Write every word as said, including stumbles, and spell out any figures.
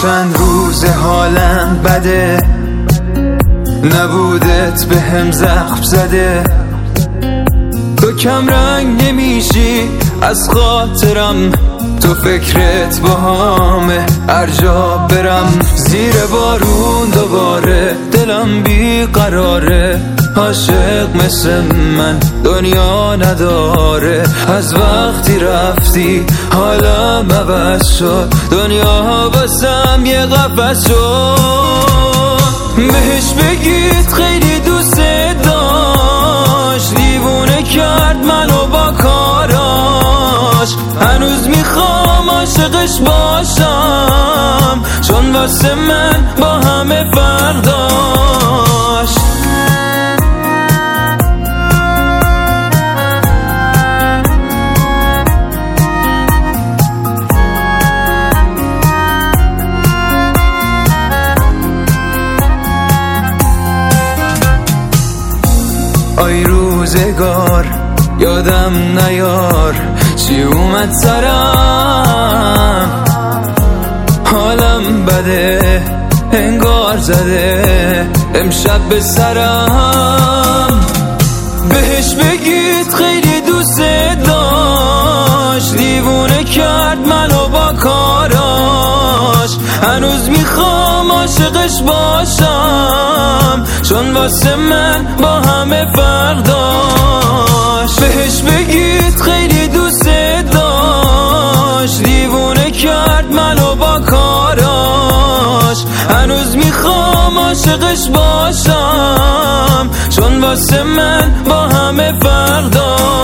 چند روز حالم بده، نبودت به هم زخم زده. تو کم رنگ نمیشی از خاطرم، تو فکرت با همه هر جا برم. زیر بارون دوباره دلم بیقراره، عاشق مثل من دنیا نداره. از وقتی رفتی حالم عوض شد، دنیا واسم یه قفس شد. بهش بگید خیلی دوست داشت، دیوونه کرد منو با کاراش. هنوز میخوام عاشقش باشم، چون واسه من با همه فرق داشت. آی روزگار یادم نیار چی اومد سرم، حالم بده انگار زده امشب به سرم. بهش بگید خیلی دوست داشت، دیوونه کرد منو با کاراش. هنوز میخوام عاشقش باشم، چون واسه من با همه فرق داشت. بهش بگید خیلی دوست داشت، دیوونه کرد منو با کاراش. هنوز میخوام عاشقش باشم، چون واسه من با همه فرق داشت.